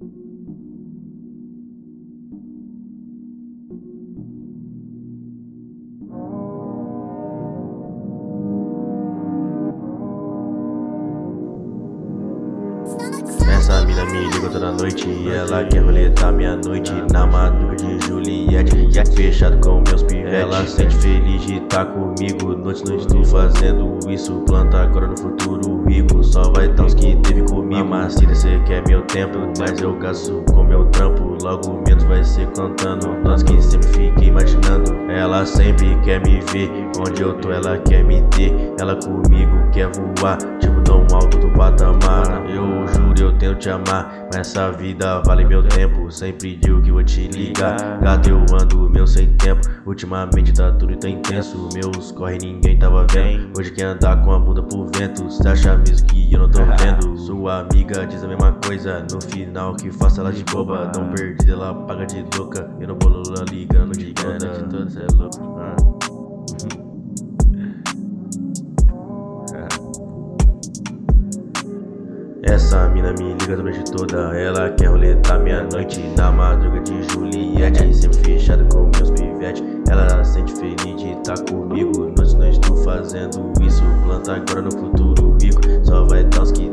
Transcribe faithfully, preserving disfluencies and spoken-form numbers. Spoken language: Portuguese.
Essa mina me liga toda noite e ela quer roletar meia-noite na madruga de Juliette. Fechado com meus pivetes, ela sente feliz de tá comigo. Noite não estou fazendo isso, planta agora no futuro rico. Só vai dar os que teve comigo. Mamacita, cê quer meu tempo, mas eu gasto com meu trampo. Logo menos vai ser contando, nós que sempre fiquei imaginando. Ela sempre quer me ver, onde eu tô ela quer me ter. Ela comigo quer voar, tipo tão alto do patamar. Eu juro, eu tento te amar, mas essa vida vale meu tempo. Sempre digo que vou te ligar, gato eu ando meu sem tempo. Ultimamente tá tudo tão intenso, meus corre ninguém tava vendo. Hoje quer andar com a bunda pro vento, cê acha mesmo que eu não tô vendo? Sua amiga diz a mesma coisa, no final que faço ela de boba. Não perdida, ela paga de louca, eu não bolo ela ligando de toda, de toda, cê é louco. ah. Essa mina me liga a noite toda, ela quer roletar meia-noite na madruga de Juliette. Sempre fechado com meus pivetes, ela sente feliz de tá comigo. Nós não estou fazendo isso, planta agora no futuro rico. Só vai dar os que